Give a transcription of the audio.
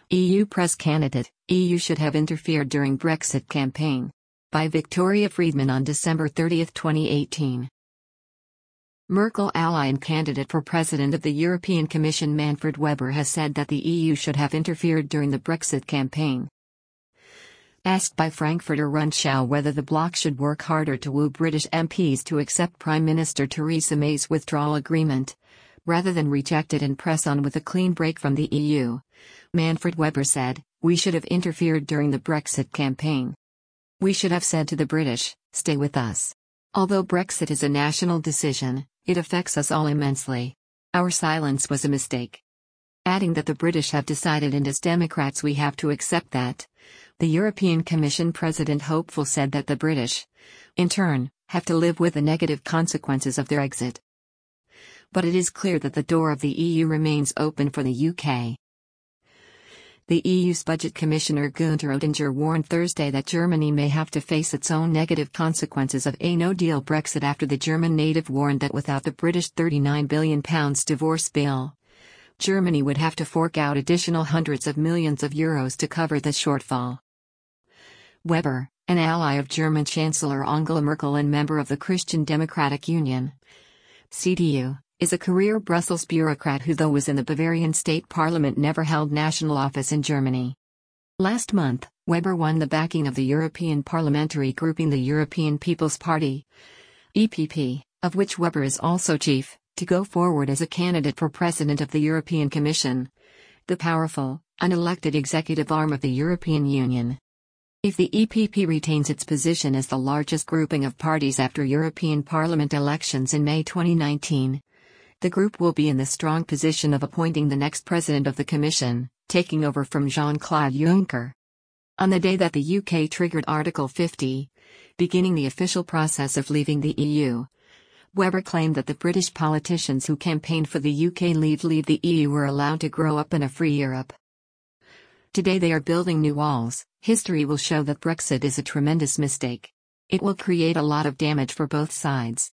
EU Press Candidate, EU should have interfered during Brexit campaign. By Victoria Friedman on December 30, 2018. Merkel ally and candidate for President of the European Commission Manfred Weber has said that the EU should have interfered during the Brexit campaign. Asked by Frankfurter Rundschau whether the bloc should work harder to woo British MPs to accept Prime Minister Theresa May's withdrawal agreement, rather than reject it and press on with a clean break from the EU, Manfred Weber said, "We should have interfered during the Brexit campaign. We should have said to the British, stay with us. Although Brexit is a national decision, it affects us all immensely. Our silence was a mistake." Adding that the British have decided, and as Democrats we have to accept that. The European Commission President hopeful said that the British, in turn, have to live with the negative consequences of their exit. But it is clear that the door of the EU remains open for the UK. The EU's Budget Commissioner Günther Oettinger warned Thursday that Germany may have to face its own negative consequences of a no-deal Brexit after the German native warned that without the British £39 billion divorce bill, Germany would have to fork out additional hundreds of millions of euros to cover the shortfall. Weber, an ally of German Chancellor Angela Merkel and member of the Christian Democratic Union, CDU, is a career Brussels bureaucrat who, though was in the Bavarian state parliament, never held national office in Germany. Last month, Weber won the backing of the European parliamentary grouping the European People's Party, EPP, of which Weber is also chief, to go forward as a candidate for President of the European Commission, the powerful, unelected executive arm of the European Union. If the EPP retains its position as the largest grouping of parties after European Parliament elections in May 2019, the group will be in the strong position of appointing the next President of the Commission, taking over from Jean-Claude Juncker. On the day that the UK triggered Article 50, beginning the official process of leaving the EU, Weber claimed that the British politicians who campaigned for the UK leave the EU were allowed to grow up in a free Europe. Today they are building new walls. History will show that Brexit is a tremendous mistake. It will create a lot of damage for both sides.